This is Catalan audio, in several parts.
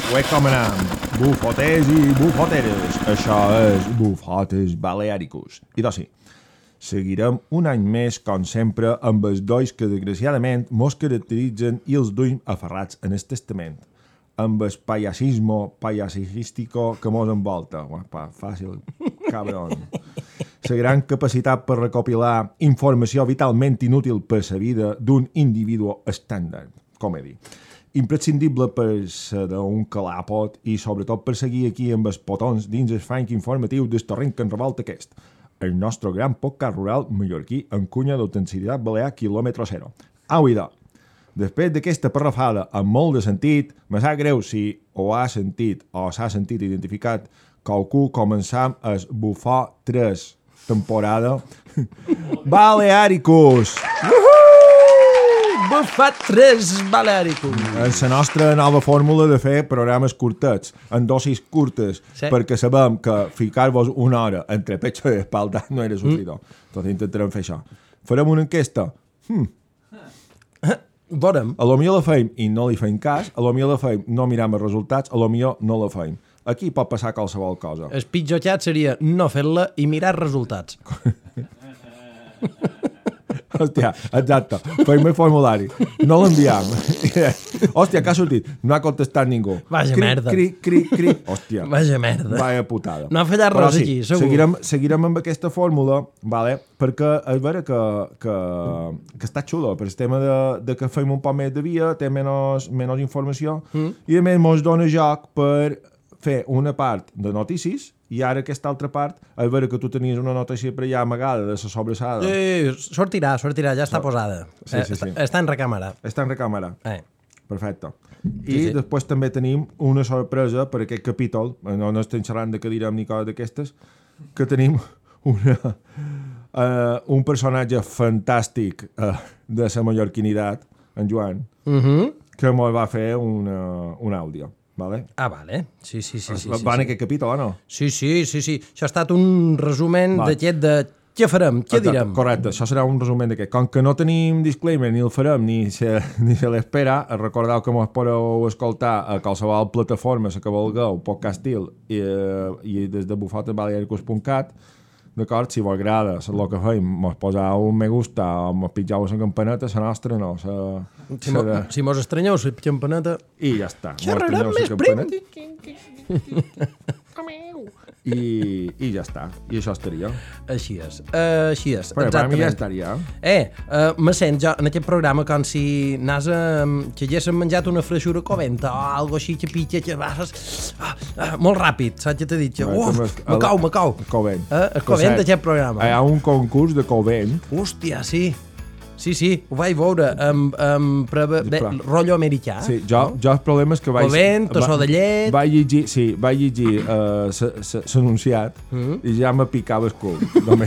com anem? Bufoters i bufoteres. Això és Bufotes Baleàricos. I doncs sí, seguirem un any més, com sempre, amb els dois que desgraciadament mos caracteritzen i els duim aferrats en el testament, amb el payasístico que mos envolta. Uapa, fàcil, cabron. La gran capacitat per recopilar informació vitalment inútil per la vida d'un individu estàndard, com he dit. Imprescindible per ser d'un calàpot i sobretot per seguir aquí amb els potons dins el franc informatiu del torrent que en revolta aquest. El nostre gran podcast rural mallorquí en cunya d'autenticitat balear quilòmetre zero. Idò, després d'aquesta parrafada amb molt de sentit, me sap greu si ho ha sentit o s'ha sentit identificat qualcú començant el Bufar 3 temporada Baleàricos! Bufar 3 Baleàricos! És la nostra nova fórmula de fer programes curtets, en dosis curtes, sí, perquè sabem que ficar-vos una hora entre pecho i espalda no era sofridor. Tot intentarem fer això. Farem una enquesta. Veurem. A lo millor la feim i no li feim cas, a lo millor la feim no mirem els resultats, a lo millor no la feim. Aquí pot passar qualsevol cosa. El pitjor xat seria no fer-la i mirar resultats. Hòstia, exacte. Feim el formulari. No l'enviem. Hòstia, que ha sortit? No ha contestat ningú. Vaja merda. Cri. Hòstia. Vaja merda. Vaja putada. No ha fallat res aquí, segur. Seguirem amb aquesta fórmula, vale? Perquè és vera que està xulo, per el tema de que fem un poc més de via, té menys informació, i a més mos dona joc per fer una part de notícies i ara aquesta altra part, és vera que tu tenies una notícia per allà amagada de la sobrassada. Sortirà, ja està posada. Sí. Està en recàmera. Està en recàmera. Perfecte. I després també tenim una sorpresa per aquest capítol, no estem xerrant de cadira ni cosa d'aquestes, que tenim un personatge fantàstic de la mallorquinitat, en Joan, que mos va fer un àudio. Vale? Vale. Sí. Va en aquest capítol o no? Sí. Això ha estat un resumen d'aquest de què farem, què direm. Correcte, això serà un resumen d'aquest. Com que no tenim disclaimer, ni el farem, ni se l'espera, recordeu que mos podeu escoltar a qualsevol plataforma, la que vulgueu, podcastil, i des de bufotesbalearicos.cat, d'acord? Si vos agrada el que feim, mos poseu un me gusta o mos pitjau la campaneta, la nostra no. Si mos estranyeu la campaneta... I ja està. Xerrarem més prim! I ja està. I això estaria. Així és. Però per mi ja estaria. Me sent jo en aquest programa com si que haguéssim menjat una freixura coventa o algo així que pitja, que vas... molt ràpid, saps què t'he dit? Me cau. Covent. El covent d'aquest programa. Hi ha un concurs de covent. Hòstia, sí, ho vaig veure amb rotllo americà. Sí, jo el problema és que Covent, osso de llet... Vaig llegir l'anunciat i ja me picava el cul.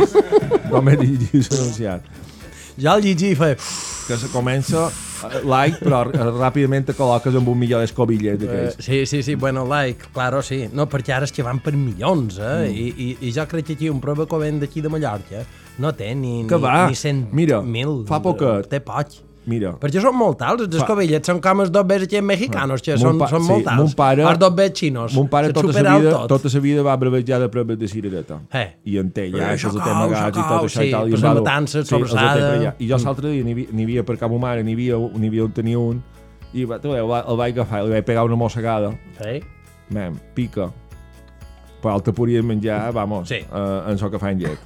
Només llegir l'anunciat. Ja el llegir i feia... Que se comença però ràpidament te col·loques amb un milió d'escobilles d'aquells. Sí, bueno, claro, sí. No, perquè ara és que van per milions, I jo crec que aquí un prova covent d'aquí de Mallorca no té ni 100.000. Fa poquet. Té poc. Mira. Perquè són molt alts, els escobillets són com els dobbers aquí mexicanos, que són molt alts. Els dobbers xinos. Mon pare tota la vida va brevejar de proves de cirereta. I en té ja, això té magats i tot això i tal. Pues matances, sobrassada. I jo l'altre dia n'hi havia per cap mare, n'hi havia un tenir un, i el vaig agafar i li vaig pegar una mossegada. Mem, pica. Però el te podries menjar, en so que fan llet.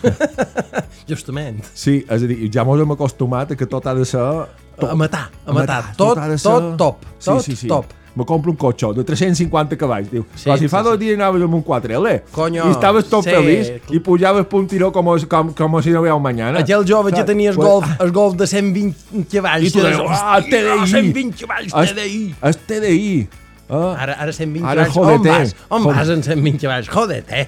Justament. Sí, és a dir, ja mos hem acostumat a que tot ha de ser... A matar. Tot top. Top. Me compro un cotxe de 350 cavalls, diu. Però si fa 2 dies anaves amb un 4L. Coño. I estaves tot feliç i pujaves per un tiró com si no veieu mañana. Aquell jove que tenia el golf de 120 cavalls. I tu deies, TDI. 120 cavalls, TDI. És TDI. Ara 120 cavalls. On vas en 120 cavalls? Jódete.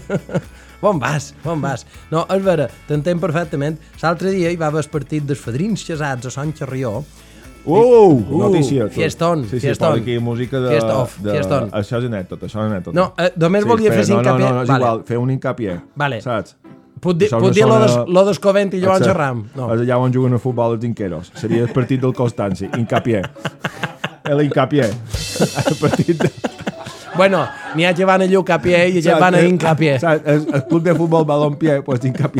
On vas? No, és vera, t'entenc perfectament. L'altre dia hi va haver el partit dels fadrins casats a Sant Carrió. Notícia. Fiestón. Sí, posa aquí música de... Fiestón. Això és anècdota. No, només volia fer hincapié. No, és igual, fer un hincapié. Vale. Saps? Puc dir lo d'Escovent i Joan Serram? No. És allà on juguen a futbol els inqueros. Seria el partit del Constanci. Hincapié. El hincapié. El partit de... Bueno, n'hi ha que van a Llucapié i que van a Incapié. El club de futbol Balompié, pues Incapié.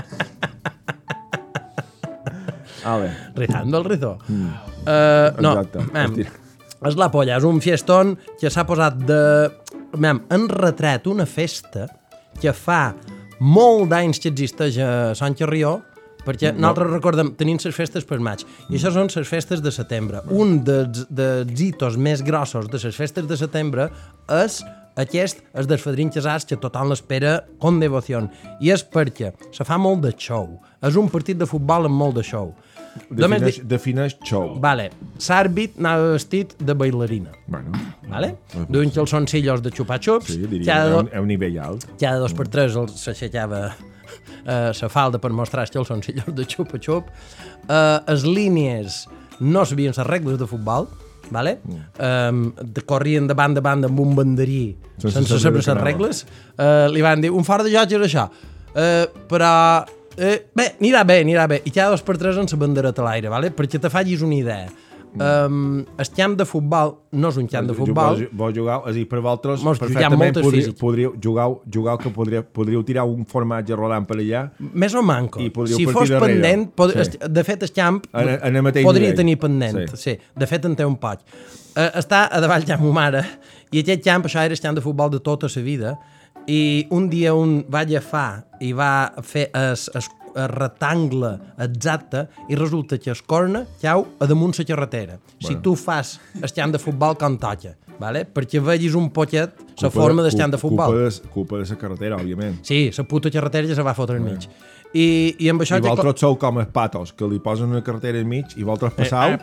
Rizando el rizó. No, és la polla, és un fiestón que s'ha posat de... en retret una festa que fa molt d'anys que existeix a Sant Carrió, perquè nosaltres recordem, tenim les festes per maig, i això són les festes de setembre. Un dels hitos més grossos de les festes de setembre és aquest, és dels fadrins casats, que tothom l'espera con devoció, i és perquè se fa molt de show. És un partit de futbol amb molt de show. Defineix show. Vale. L'àrbit anava vestit de bailarina. Bueno. Vale? Duent els calçoncillos de xupa-xups. Sí, diria, a un nivell alt. Cada 2 per 3 s'aixecava la falda per mostrar els calçoncillos de xupa-xup. Les línies no sabien les regles de futbol, vale? Corrien de banda a banda amb un banderí sense saber les regles. Li van dir, un fort de joc és això. Però... bé, anirà bé. I cada 2 per 3 en la bandereta a l'aire, vale? Perquè te facis una idea. El camp de futbol no és un camp de futbol. Vos jugar, és a dir, per vosaltres perfectament podríeu jugar que podríeu tirar un formatge rodant per allà. Més o manco. Si fos pendent, de fet el camp podria tenir pendent. Sí. De fet en té un poc. Està a davall ja ma mare, i aquest camp, això era el camp de futbol de tota la vida, i un dia va agafar i va fer el rectangle exacte i resulta que es corna cau a damunt la carretera. Si tu fas el camp de futbol com toca, vale? Perquè vegis un poquet la forma del camp de futbol. Culpa de la carretera, òbviament. Sí, la puta carretera ja se va fotre enmig. I amb això... I vosaltres sou com els patos, que li posen una carretera enmig i vosaltres passau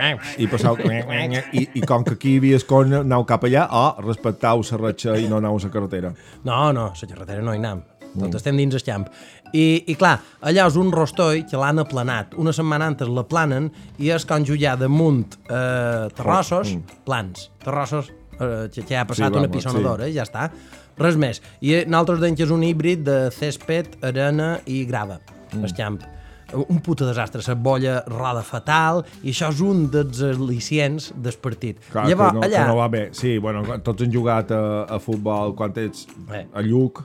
i com que aquí hi havia escorna, aneu cap allà o respectau la ratxa i no aneu a la carretera. No, la carretera no hi anem. Tots estem dins el camp. I clar, allà és un rostoi que l'han aplanat. Una setmana antes l'aplanen i és com jugar damunt terrossos, plans. Terrossos que ha passat una pisonadora i ja està. Res més. I nosaltres deim que és un híbrid de césped, arena i grava, el camp. Un puta desastre, la bolla roda fatal, i això és un dels al·licients del partit. Clar, llavors, que no va bé. Sí, bueno, tots han jugat a futbol quan ets a Lluc.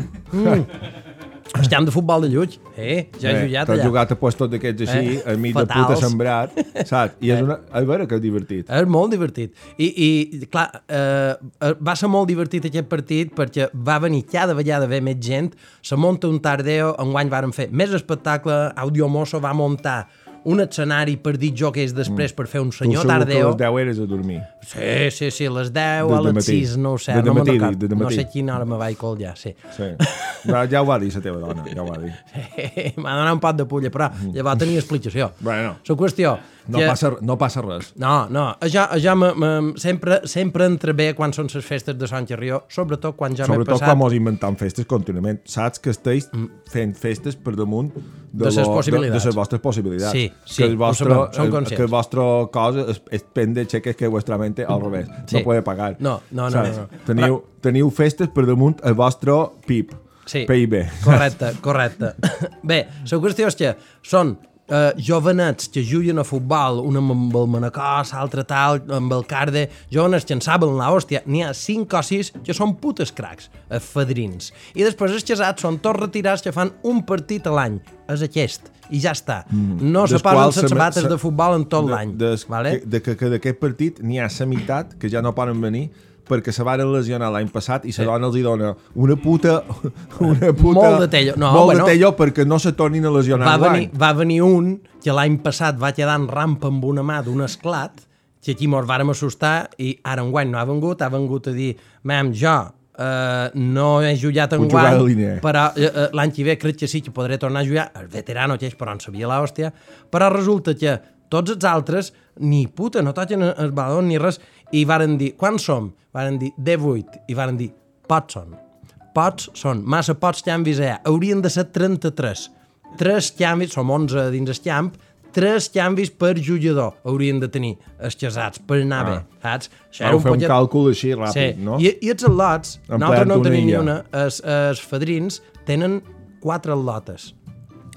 El camp de futbol de Lluc, ja he jugat allà. T'has jugat a puestos d'aquests així, enmig de puta sembrat, saps? I és vera que és divertit. És molt divertit. I clar, va ser molt divertit aquest partit perquè va venir cada vegada haver més gent, se munta un tardeo, enguany varen fer més espectacle, Audiomosso va muntar un escenari per dir jocs després per fer un senyor tardeo. Tu segur que a les 10 eres a dormir. Sí, a les 10, a les 6, no ho sé, no me'n recordo. No sé quina hora me vaig collar, sí. Ja ho va dir la teva dona, ja ho va dir. M'ha donat un pot de pulla, però llavors tenia explicació. Bueno. La qüestió... No passa res. No, això sempre entra bé quan són les festes de Sant Carrió, sobretot quan ja m'he passat... Sobretot quan mos inventem festes contínuament. Saps que esteu fent festes per damunt de les vostres possibilitats. Sí, ho sabem, som conscients. Que el vostre cosa es pende cheques que vuestra mente al revés. No puede pagar. No. Teniu festes per damunt el vostre PIB. PIB. Correcte. Bé, la qüestió és que són jovenets que juguen a futbol, un amb el Manacós, l'altre tal, amb el Carde, jovenets que en saben l'hòstia, n'hi ha 5 o 6 que són putes cracs, fadrins. I després els casats són tots retirats que fan un partit a l'any, és aquest, i ja està. No se posen les sabates de futbol en tot l'any. Que d'aquest partit n'hi ha la meitat que ja no poden venir perquè se van lesionar l'any passat i la dona els dona una puta molt de tello. De tello perquè no se tornin a lesionar l'any. Va venir un que l'any passat va quedar en rampa amb una mà d'un esclat, que aquí mos vàrem assustar i ara enguany no ha vengut a dir jo no he jugat enguany, però l'any que ve crec que sí que podré tornar a jugar, el veterano que és, però en sabia l'hòstia, però resulta que tots els altres ni puta, no toquen el baló ni res, i varen dir, quants som? Varen dir 18, i varen dir, pots són, massa pots canvis allà, haurien de ser 33. 3 canvis, som 11 dins el camp, 3 canvis per jugador haurien de tenir els casats per anar bé, saps? Vau fer un càlcul així ràpid, no? I els al·lots, nosaltres no tenim ni una, els fadrins tenen 4 al·lotes.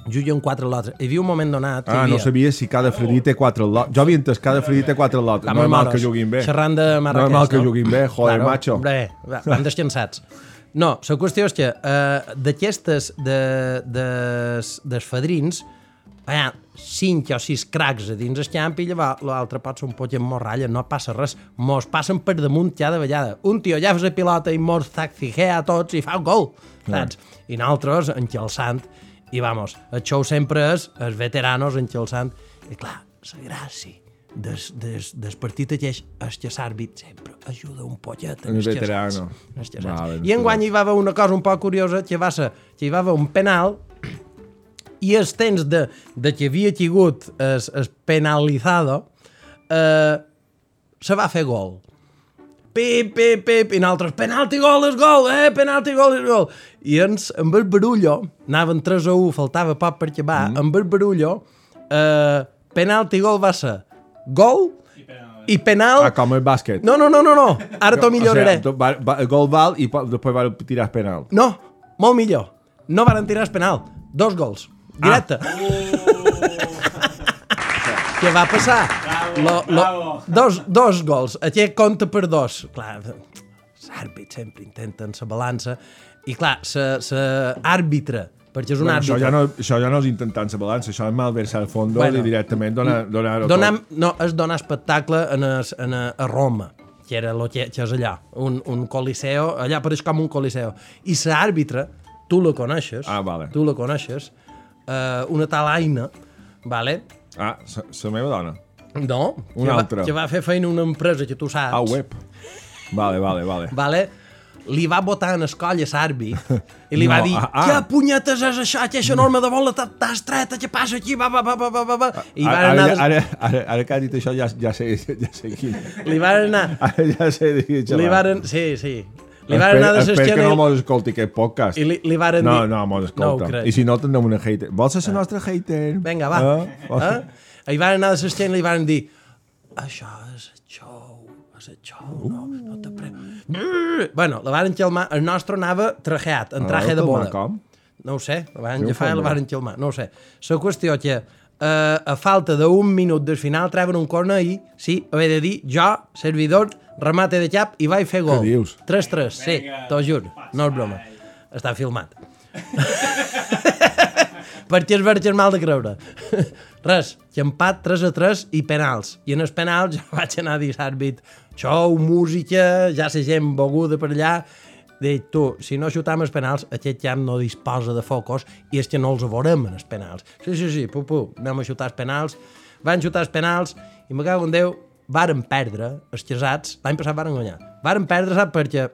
juguen 4 lots. Hi havia un moment donat... no sabia si cada Fredí té 4 lots. Jo havia entès cada Fredí té 4 lots. Normal que juguin bé. Xerrant de Marrakeix, normal que juguin bé, joder, macho. Bé, van descansats. No, la qüestió és que d'aquestes dels fadrins hi ha 5 o 6 cracs a dins el camp i llavors l'altre pot ser un poc en morralla, no passa res, mos passen per damunt cada vegada. Un tio ja fa la pilota i mos taxigea a tots i fa un gol, saps? I nosaltres enxalçant, i vamos, el show sempre és els veteranos enxalçant, i clar, la gràcia del partit aquell és que l'àrbit sempre ajuda un poquet en el veterano. I enguany hi va haver una cosa un poc curiosa, que hi va haver un penal i el temps de que havia tingut el penalizado se va fer gol. Pip, i nosaltres, penalti, gol, és gol, penalti, gol, és gol. I amb el barullo, anaven 3-1, faltava poc per acabar, amb el barullo, penalti, gol va ser gol i penal... com el bàsquet. No, ara t'ho milloraré. El gol val i després van tirar el penal. No, molt millor. No van tirar el penal. 2 gols. Directe. Què va passar? Dos gols. Aquest compta per 2. Clar, l'àrbit sempre intenten la balança. I clar, l'àrbitre, perquè és un àrbitre... Això ja no és intentant la balança, això és malversar el fons i directament donar-ho tot. No, és donar espectacle a Roma, que és allà, un coliseo, allà pareix com un coliseo. I l'àrbitre, tu la coneixes, una tal Aina, vale? La meva dona? No, una altra. Que va fer feina una empresa que tu saps. Web. Vale. Li va botar en escoll a l'àrbit i li va dir, què punyetes és això, que aquesta norma de bola t'ha estreta, què passa aquí, va. I ara que ha dit això ja sé quin. Li van anar... Ara ja sé de qui xerrar. Sí. Li van anar de s'esquena... Espero que no mos escolti aquest podcast. I li varen dir... No, mos escolta. I si no, tindrem una hater. Vols ser la nostra hater? Vinga, va. I van anar de s'esquena i li van dir, això és el xou, no te pre... Bueno, la van enxelmar, el nostre anava trajeat, en traje de boda. Com? No ho sé, la van agafar i la van enxelmar, no ho sé. La qüestió que a falta d'un minut del final treuen un corner i, sí, haver de dir, jo, servidor, remate de cap i vaig fer gol. Què dius? 3-3, sí, t'ho juro, no és broma. Està filmat. Perquè és verge mal de creure. Res, empat 3-3 i penals. I en els penals jo vaig anar a dir l'àrbit, xou, música, ja la gent beguda per allà. Dic, tu, si no xutam els penals, aquest camp no disposa de focus i és que no els veurem en els penals. Sí, anem a xutar els penals. Van xutar els penals i me cago en Déu, varen perdre els casats. L'any passat varen guanyar. Varen perdre, sap, perquè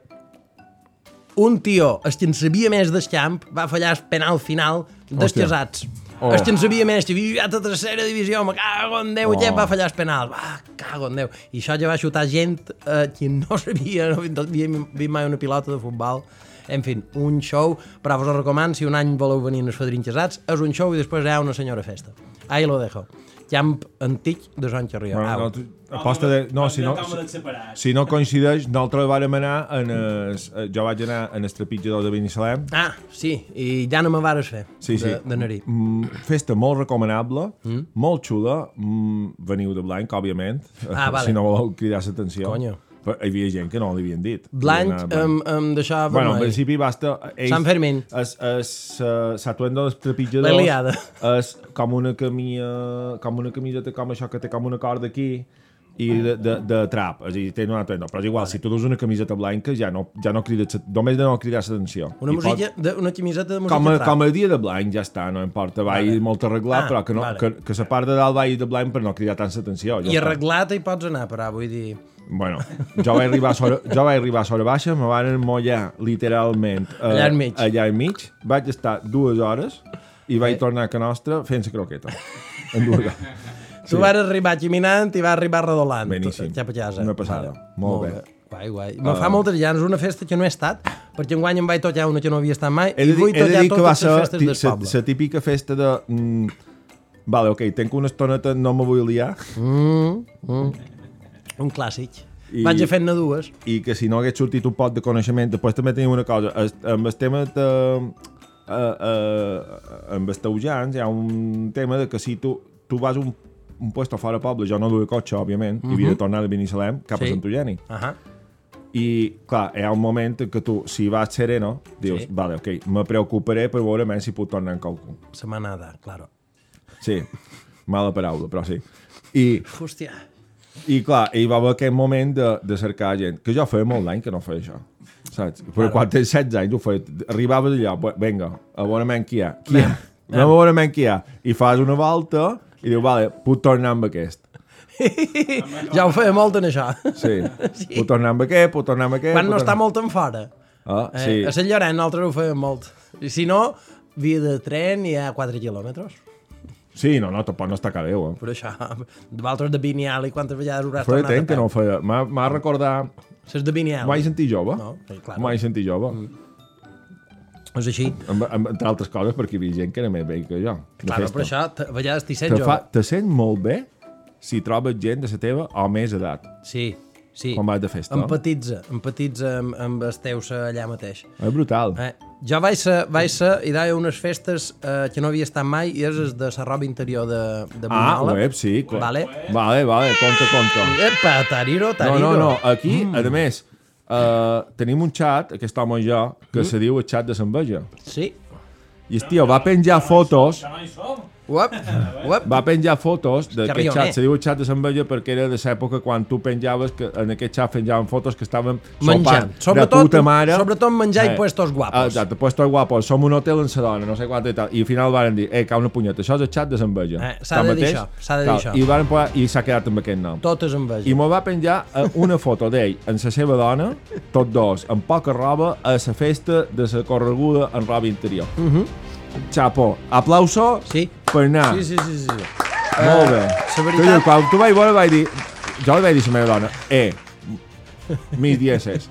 un tio, el que en sabia més del camp, va fallar el penal final dels casats. El que en sabia més, que havia a tercera divisió, me cago en Déu, aquest va fallar el penal. Va, cago en Déu. I això ja va xutar gent que no sabia, no havia vist mai una pilota de futbol. En fi, un show, però vos ho recomano, si un any voleu venir als fadrins casats, és un show i després hi ha una senyora festa. Ahí lo dejo. Camp antic de Sant Xerrià. Aposta de... No, si no coincideix, nosaltres vàrem anar jo vaig anar en el trepitjador de Binissalem. Sí, i ja no me vares fer de narí. Festa molt recomanable, molt xula, veniu de blanc, òbviament, si no voleu cridar l'atenció. Conyo. Però hi havia gent que no l'havien dit. Blanc amb d'això vermell. Bueno, al principi basta... Sant Fermín. S'atuendo dels trepitjadors... L'Eliada. És com una camiseta com això que té com una corda aquí i de trap. És a dir, té un atuendo. Però és igual, si tu dus una camiseta blanca ja no crides... Només de no cridar l'atenció. Una camiseta de música trap. Com el dia de blanc ja està, no importa. Va ir molt arreglat, però que la part de dalt va ir de blanc per no cridar tanta atenció. I arreglat hi pots anar, però vull dir... Bueno, jo vaig arribar a Sora Baixa, me van emmollar literalment allà enmig. Vaig estar 2 hores i vaig tornar a Can Nostra fent la croqueta. En 2 hores. Tu vas arribar caminant i vas arribar redolant. Beníssim. Cap a casa. Una passada. Molt bé. Guai. Me fa moltes llanes, una festa que no he estat, perquè enguany em vaig tocar una que no havia estat mai, i vull tocar totes les festes del poble. La típica festa de... Vale, ok, tenc una estoneta, no me vull liar. Un clàssic. Vaig a fer-ne 2. I que si no hagués sortit un pot de coneixement, després també tenim una cosa, amb el tema amb els teujans hi ha un tema de que si tu vas a un puesto fora de poble, jo no duia cotxe, òbviament, i havia de tornar de Binissalem cap a Sant Eugeni. I, clar, hi ha un moment que tu, si vas sereno, dius, vale, ok, me preocuparé per veure més si puc tornar amb qualcú. Semanada, claro. Sí, mala paraula, però sí. Hòstia. I clar, hi va haver aquest moment de cercar gent, que jo feia molt d'any que no feia això, saps? Però quan tens 16 anys ho feia, arribaves allà, vinga, a veure qui hi ha, a veure qui hi ha, i fas una volta i dius, vale, puc tornar amb aquest. Ja ho feia molt en això. Sí, puc tornar amb aquest, puc tornar amb aquest... Quan no està molt en fora. Sí. A Sant Llorenç nosaltres ho fèiem molt. I si no, via de tren hi ha 4 quilòmetres. Sí, no, tampoc no està que Déu. Per això, vosaltres de Binial i quantes vegades hauràs tornat a peu? Que no feia. M'ha recordar... Ses de Binial. M'ho vaig sentir jove. No, clar. M'ho vaig sentir jove. És així. Entre altres coses, perquè hi havia gent que era més vell que jo. Clar, per això, a vegades t'hi sents jove. Te sents molt bé si trobes gent de la teva o més edat. Sí. Quan vas de festa. Empatitza amb els teus allà mateix. És brutal. Jo vaig ser i deia unes festes que no havia estat mai i és de la roba interior de Bunyola. Sí. Vale, conta. Epa, tariro. No, aquí, a més, tenim un xat, aquest home i jo, que se diu el xat de l'enveja. Sí. I el tio va penjar fotos... Uep. Va penjar fotos d'aquest xat, se diu el xat de l'enveja perquè era de l'època quan tu penjaves, que en aquest xat penjaven fotos que estàvem menjant, de puta mare. Sobretot menjar i puestos guapos. Exacte, puestos guapos, som un hotel en Sedona, no sé quant i tal, i al final van dir, cau una punyeta, això és el xat de l'enveja. S'ha de dir això. I van posar, i s'ha quedat amb aquest nom. Tot és enveja. I m'ho va penjar una foto d'ell amb la seva dona, tots dos, amb poca roba, a la festa de la correguda en roba interior. Xapo, aplauso per anar. Sí. Molt bé. La veritat... Quan tu vaig veure, jo li vaig dir a la meva dona, mis dieces.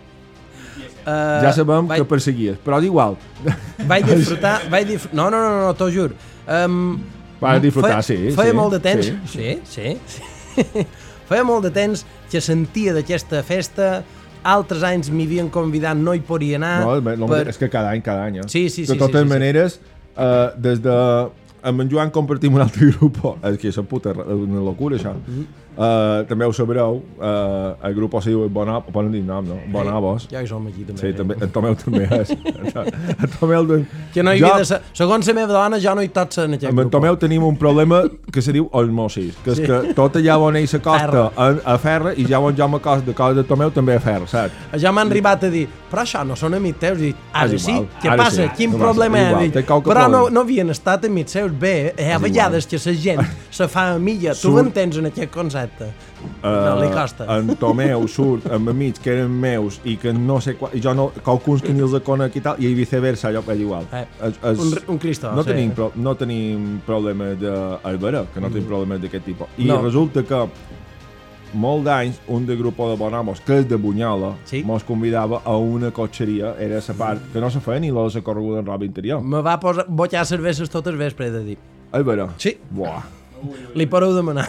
Ja sabem que perseguies, però d'igual. Vaig disfrutar... No, t'ho juro. Vaig disfrutar, sí. Feia molt de temps... Sí. Feia molt de temps que sentia d'aquesta festa... Altres anys m'hi havien convidat, no hi podia anar... No, és que cada any. Sí. De totes maneres, des de... Amb en Joan compartim un altre grup, és que és una locura, això. També ho sabreu, el grup se diu poden dir nom, no? Bonabos. Ja hi som aquí, també. Sí, en Tomeu també és. En Tomeu... Que no hi havia de ser... Segons la meva dona, ja no hi tot ser en aquest grup. Amb en Tomeu tenim un problema que se diu osmosis, que és que tot allà on ell s'acosta a ferra i ja on jo m'acosta de coses de Tomeu també a ferra, saps? Ja m'han arribat a dir, però això no són amics teus, i ara sí, què passa? Quin problema hi ha? Però no havien estat amics seus, bé, hi ha vegades que la gent se fa amiga, tu m'entens en aquest concepte? No li costa. En Tomeu surt amb amics que eren meus i que no sé i jo no, qualcuns que ni els conec i tal, i viceversa, allò és igual. Un Cristo. No tenim problemes d'Albera, que no tenim problemes d'aquest tipus. I resulta que molt d'anys, un del grup de Bonamos, que és de Bunyola, mos convidava a una cotxeria, era la part que no se feia ni la correguda en roba interior. Me va botar cerveses tot el vespre, he de dir. Albera? Sí. Buah. Li podeu demanar.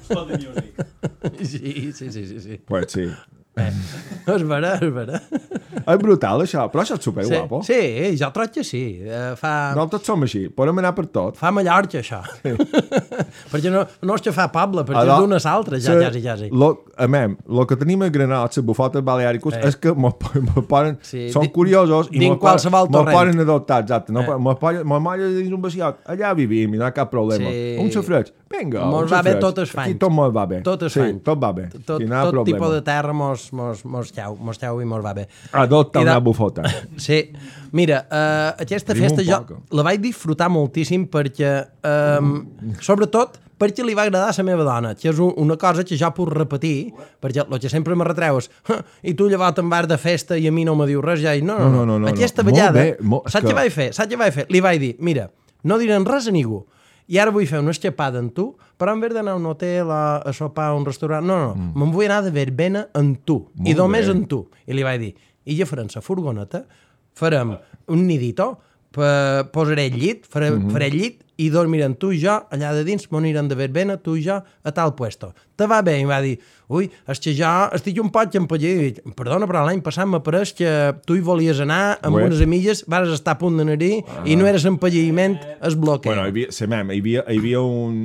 Sí. Pues sí. És vera. És brutal, això, però això és superguapo. Sí, jo crec que sí. No tots som així, podem anar per tot. Fa Mallorca, això. Perquè no és que fa poble, perquè és d'unes altres, ja. El que tenim a Granada, les bufotes baleàriques, és que poden... Són curiosos i mos poden adoptar, exacte. Mos molla dins un vaciot, allà vivim i no hi ha cap problema. Un sofreig, vinga, mos va bé tot els fanys. Aquí tot mos va bé. Tot els fanys. Tot va bé. Tot tipus de terra mos xau i mos va bé. Adopta una bufota. Sí. Mira, aquesta festa jo la vaig disfrutar moltíssim perquè, sobretot, perquè li va agradar a la meva dona, que és una cosa que jo puc repetir, perquè el que sempre me retreus, i tu llavors te'n vas de festa i a mi no me diu res, ja dic, no. Aquesta vegada, saps què vaig fer? Li vaig dir, mira, no direm res a ningú, i ara vull fer una escapada amb tu, però en vez d'anar a un hotel, a sopar, a un restaurant, no, me'n vull anar de verbena amb tu, i només amb tu. I li vaig dir, i ja farem la furgoneta, farem un nidito, posaré el llit, faré el llit, i dormirem tu i jo allà de dins, m'ho anirem de verbena, tu i jo, a tal puesto. Te va bé? I va dir, ui, és que jo estic un poc empallit. Perdona, però l'any passat m'apareix que tu hi volies anar amb unes amigues, vas estar a punt d'anar-hi i no eres empalliment, es bloquea. Bueno, hi havia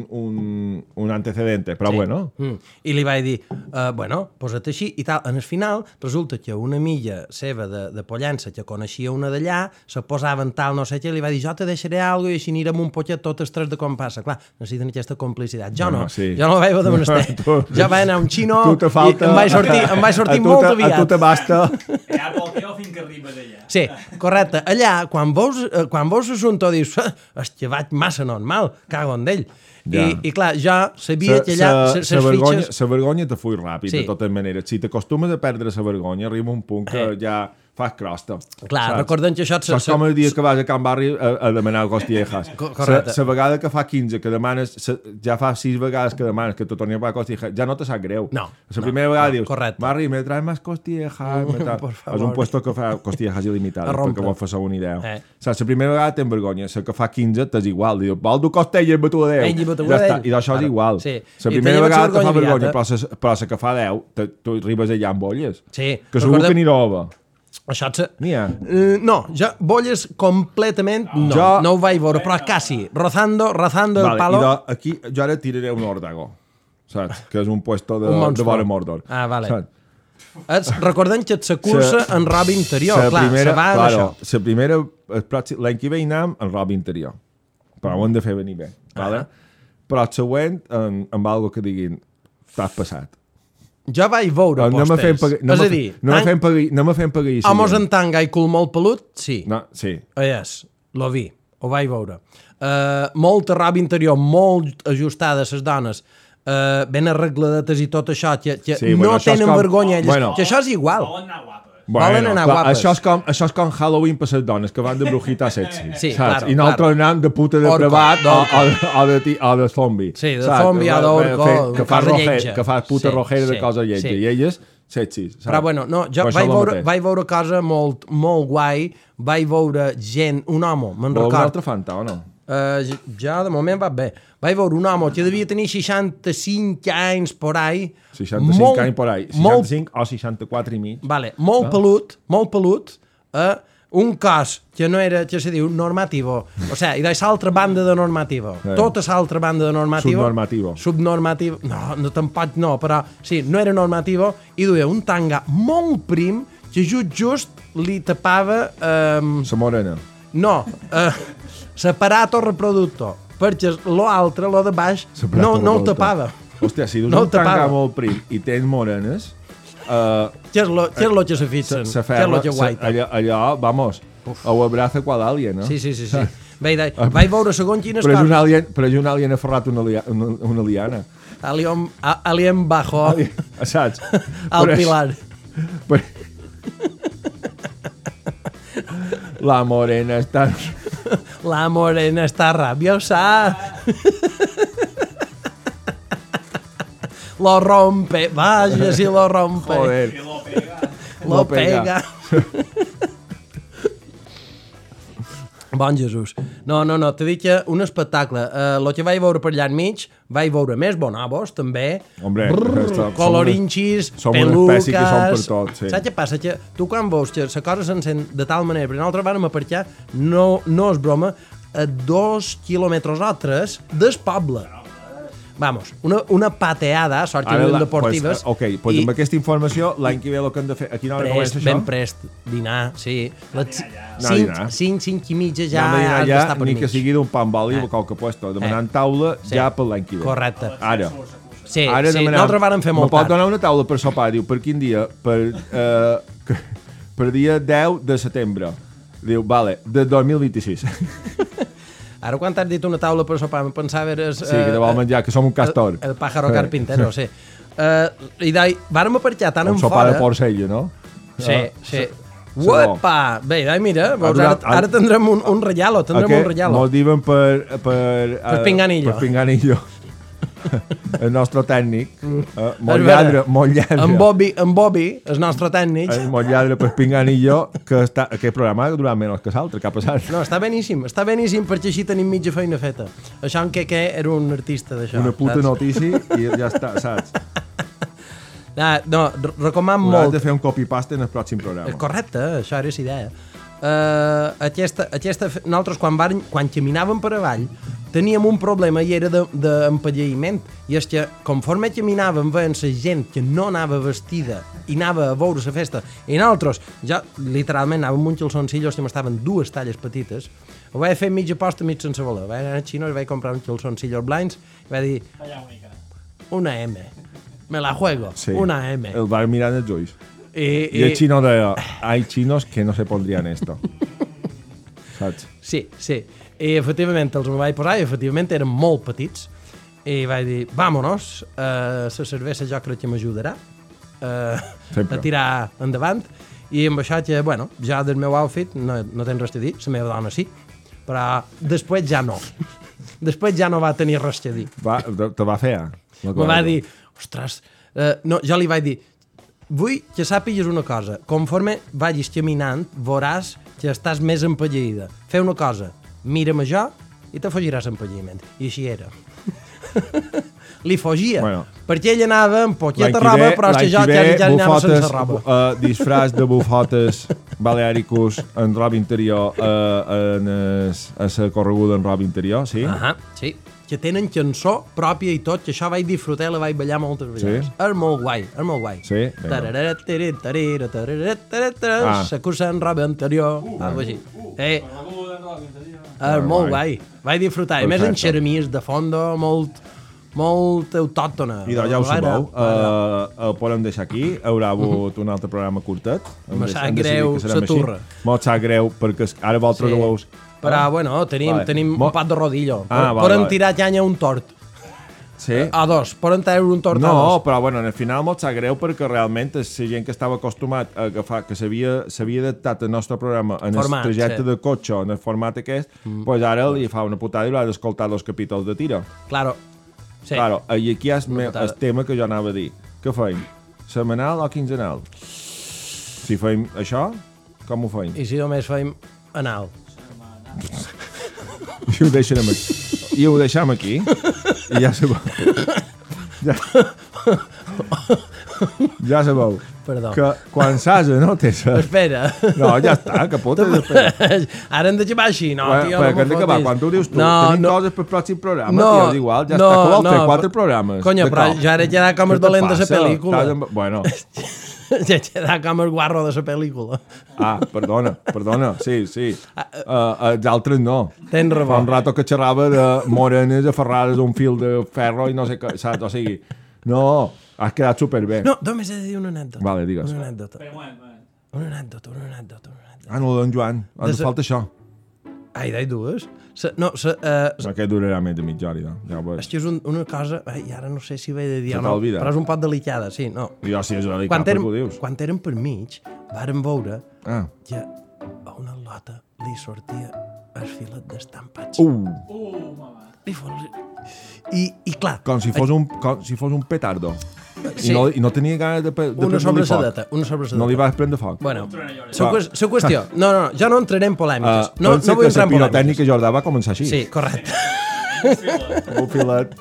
un antecedente, però bueno. I li vaig dir, bueno, posa't així i tal. En el final, resulta que una amiga seva de Pollença, que coneixia una d'allà, se posava en tal no sé què, li va dir, jo te deixaré alguna cosa i així anirem un poquet totes tres de com passa. Clar, necessiten aquesta complicitat. Jo no, sí. Jo no vaig de menester. Jo vaig anar a un xino i em vaig sortir molt aviat. A tu te basta. Ja bloqueo fins que arribes allà. Sí, correcte. Allà, quan veus l'assumpte, dius, és que vaig massa normal, cago en d'ell. Ja. I clar, jo sabia que allà les fitxes... La vergonya te fuig ràpid, de totes maneres. Si t'acostumes a perdre la vergonya, arriba un punt que ja fas crosta. Clar, recordem que això... Saps com el dia que vas a Can Barri a demanar costillejas. Correcte. La vegada que fa 15 que demanes, ja fa 6 vegades que demanes que te torni a pagar costillejas, ja no te sap greu. No. La primera vegada dius, correcte. Barri, me traes más costillejas. És un puesto que fa costillejas il·limitades, perquè vos fa una idea. Saps, la primera vegada tens vergonya, la que fa 15 t'és igual. Dius, vol du costella amb batuda d'ell? Ja està, i això és igual. La primera vegada te fa vergonya, però la que fa 10, tu arribes allà amb bolles. Sí. Que segur que n'hi roba. Això n'hi ha. No, jo bolles completament no ho vaig veure, però quasi, rozando el palo. Aquí jo ara tiraré un òrdago, saps? Que és un puesto de vora Mordor. Ah, vale. Recordem que la cursa en roba interior, clar, se va d'això. La primera, l'any que ve hi anem en roba interior, però ho hem de fer venir bé, vale? Però el següent amb algo que diguin, t'has passat. Jo vaig veure postes. És a dir, no me fem pagar. Homes en tanga i cul molt pelut, sí. No, sí. Lo vi, ho vaig veure. Molta roba interior, molt ajustada a les dones, ben arregladetes i tot això, que no tenen vergonya elles, que això és igual. Volen anar guapes. Això és com Halloween per les dones, que van de brujita sexy. Sí, claro. I nosaltres anem de puta de prevat o de zombi. Sí, de zombi o d'orco, cosa lletja. Que fa puta rojera de cosa lletja. I elles, sexy. Però bueno, no, jo vaig veure cosa molt guai, vaig veure gent, un home, me'n record. Un altre fanta, o no? Ja, de moment va bé. Vaig veure un home que devia tenir 65 anys por ahí. 65 anys por ahí. 65 o 64 i mig. Vale, molt pelut. Un cos que no era, que se diu, normativo. O sigui, i d'altra banda de normativo. Tota l'altra banda de normativo. Subnormativo. No, tampoc no, però sí, no era normativo i duia un tanga molt prim que just li tapava... La morena. No, l'aparato reproductor, perquè l'altre, lo de baix, no el tapava. Hòstia, si dus un tanga molt prim i tens morenes... Què és lo que se fixen? Què és lo que guaita? Allò, vamos, ho abraça qual alien, no? Sí. Vaig veure segons quines coses. Però un alien ha ferrat una liana. Alien bajo. Saps? Al pilar. La morena està... La morena està rabiosa. Lo rompe. Vaya si lo rompe. Joder. Lo pega. Bon Jesús. No, t'he dit que un espectacle. El que vaig veure per allà enmig, vaig veure més bonobos, també. Hombre, colorinxis, peluques... Som una espècie que som per tot, sí. Saps què passa? Que tu quan veus que la cosa s'encén de tal manera, perquè nosaltres vàrem aparcar, no és broma, a 2 quilòmetres o 3 del poble. Vamos, una pateada, sort que eren deportives. Pues amb aquesta informació, l'any que ve el que hem de fer... A quina hora comença això? Ben prest, dinar, sí. 5 i mitja ja has d'estar per mig. Ni que sigui d'un pa amb oli o qualque puesto, demanant taula ja per l'any que ve. Correcte. Ara. Sí, nosaltres vàrem fer molt tard. Me pot donar una taula per sopar, diu, per quin dia? Per dia 10 de setembre. Diu, vale, de 2026. Ara quan t'has dit una taula per sopar, em pensava eres... Sí, que te vol menjar, que som un castor. El pájaro carpintero, sí. I vàrem aparcar tan en fora... Un sopar de porcella, no? Sí. Uepa! Bé, mira, ara tindrem un regalo, Mos diuen per Pinganillo. El nostre tècnic, molt lladre. En Bobby, el nostre tècnic. Molt lladre per Pinganillo, que aquest programa ha durat menys que l'altre, què ha passat? No, està beníssim, perquè així tenim mitja feina feta. Això en què era un artista d'això. Una puta notícia i ja està, saps? No, recoman Hauràs molt... de fer un copy-paste en el pròxim programa. Correcte, això era la idea. Nosaltres, quan caminàvem per avall, teníem un problema i era d'empalleïment. I és que, conforme caminàvem, veiem la gent que no anava vestida i anava a veure la festa. I nosaltres, ja literalment anàvem amb uns calçoncillos que m'estaven 2 talles petites. Ho vaig fer mitja posta, mig sense voler. Vaig anar al xino i vaig comprar uns calçoncillos blancs i vaig dir, una M. Me la juego, sí. Una M. El va mirar en els ulls. I el xino deia, hay chinos que no se pondrían esto. Saps? Sí. I efectivament els me vaig posar i efectivament eren molt petits. I vaig dir, vámonos, la cervesa jo crec que m'ajudarà a tirar endavant. I amb això que, bueno, ja del meu outfit no tens res a dir, la meva dona sí, però després ja no. Després ja no va tenir res a dir. Te va fer, me va dir, ostres, no, jo li vaig dir, vull que sàpigues una cosa, conforme vagis caminant veuràs que estàs més empalleïda. Fes una cosa, mira'm a jo i t'afegiràs empalleïment. I així era. Li fugia, perquè ell anava amb poqueta roba, però és que jo ja anava sense roba. Disfraç de bufotes baleàricos en roba interior a la correguda en roba interior, sí? Sí, que tenen cançó pròpia i tot, que això vaig disfrutar i la vaig ballar moltes vegades. És molt guai, és molt guai. Sí? Se cursa en roba interior, algo així. És molt guai, vaig disfrutar. I més en xeremies de fondo, molt autòctona. I doncs ja ho sabeu, el podem deixar aquí, haurà hagut un altre programa curtet. Me sap greu, la turra. Molt sap greu, perquè ara vosaltres ho veus. Però, bueno, tenim un pat de rodillo. Podem tirar canya a un tort. Sí? A 2, podem treure un tort a 2. No, però, bueno, en el final molt sap greu perquè realment la gent que estava acostumat a agafar, que s'havia adaptat el nostre programa en el trajecte de cotxe, en el format aquest, doncs ara li fa una putada i l'ha d'escoltar 2 capítols de tira. Claro. Sí. Claro, i aquí és el tema que jo anava a dir. Què feim? Setmanal o quinzenal? Si feim això, com ho feim? I si només feim anal? I ho deixem aquí. I ja sabeu. Ja sabeu. Perdó. Que quan s'asa no té sa... Espera. No, ja està, que pot espera. Ara hem d'acabar així, no, tio, no m'ho fotis. Quan tu dius tu, tenim coses per pròxim programa, tio, és igual, ja està, que vol fer 4 programes. Coño, però ja ara quedat com el dolent de la pel·lícula. Bueno. Ja quedat com el guarro de la pel·lícula. Perdona, sí. Els altres no. Tens raó. Fa un rato que xerrava de morenes aferrades a un fil de ferro i no sé què, saps? O sigui, no... Has quedat superbé. No, només he de dir una anècdota. Vale, digues. Una anècdota. Una anècdota. Ah, no, d'en Joan. Ens falta això. Ai, d'ahir dues? No, que durarà més de mitja hora, ja ho veus. És que és una cosa... Ai, ara no sé si ho he de dir o no, però és un pot delicada, sí, no. Jo sí, és delicat, perquè ho dius. Quan érem per mig, vàrem veure que a una lota li sortia el filet d'estampats. Mama. I clar... Com si fos un petardo. Sí. I no tenia ganes de una sobresedeta. No li vas prendre foc. Bueno, la qüestió... No, jo no entraré en polèmiques. No vull entrar en polèmiques. La pirotècnica Jordà va començar així. Sí, correcte. Un filet.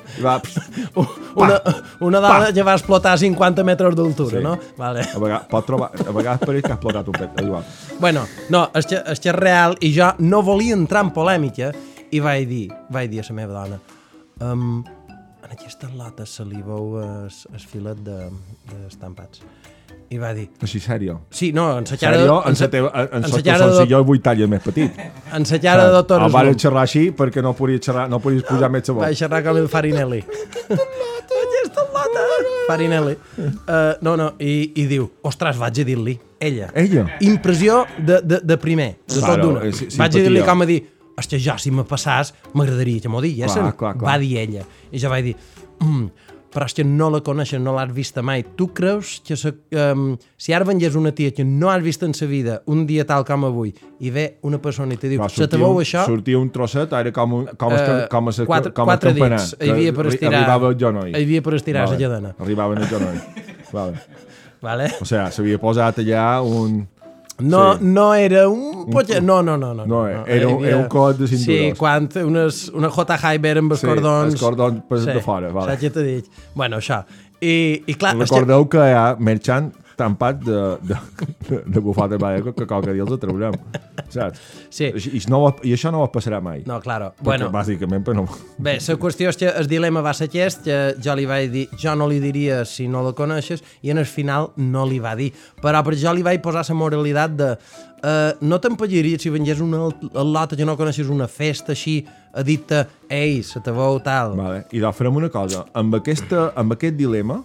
Una dada que va explotar a 50 metres d'altura, no? Vale. A vegades pareix que ha explotat un pet. Igual. Bueno, no, és que és real i jo no volia entrar en polèmica i vaig dir a la meva dona en aquestes lates se li veu el filet d'estampats. I va dir... Així, sèrio? Sí, no, en sa cara... Sèrio? En sa calçoncillo 8 talles més petit. En sa cara de doctor Slum. Van xerrar així perquè no podies pujar més sabó. Vaig xerrar com el Farinelli. Aquesta lata! Farinelli. I diu, ostres, vaig a dir-li, ella. Impressió de primer, de tot d'una. Vaig a dir-li com a dir, hòstia, jo, si me passàs, m'agradaria que m'ho diguessin. Va dir ella. I jo vaig dir, però és que no la coneixes, no l'has vista mai. Tu creus que si ara vengués una tia que no has vist en sa vida un dia tal com avui i ve una persona i te diu, se te veu això... Sortia un trosset, era com el campanar. 4 dits, hi havia per estirar... Arribava el genoll. Hi havia per estirar la lladena. Arribava el genoll. Vale. O sigui, s'havia posat allà un... No era un potxet, no. Era un cot de cinturós. Sí, quan una J. Hyber amb els cordons... els cordons de fora, vale. Saps què t'he dit? Bueno, això. I clar... Recordeu que hi ha merxant tampat de bufata baixa que qualque dia els traurem, saps? Sí. I això no ho passarà mai. No, claro. Perquè, bàsicament, però no... Bé, la qüestió és que el dilema va ser aquest, que jo li vaig dir, jo no li diria si no la coneixes, i en el final no li va dir. Però per jo li vaig posar la moralitat de no t'empallaries si vengués una lota que no coneixes, una festa així, a dir-te, ei, se te veu tal. Vale. I doncs farem una cosa, amb aquest dilema,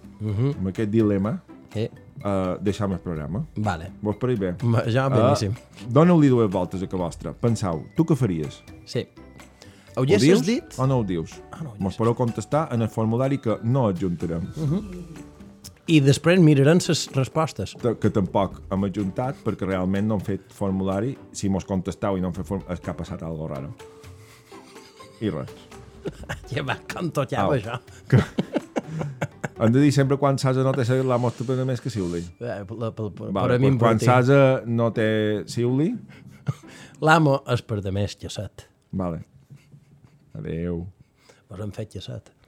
Sí. Deixam el programa. Vale. Vos pareix bé? Ja, beníssim. Dóneu-li 2 voltes a que vostra. Pensau, tu què faries? Sí. Ho dius o no ho dius? Mos podeu contestar en el formulari que no adjuntarem. I després mirarem les respostes. Que tampoc hem adjuntat perquè realment no hem fet formulari. Si mos contesteu i no hem fet formulari, és que ha passat alguna cosa raro. I res. Ja va, com tot ja va, això. Hem de dir sempre quan Sasa no té la mostra per més que Siuli. Vale, quan Sasa no té Siuli... L'amo és per de més llaçat. Vale. Adéu. Mos hem fet llaçat.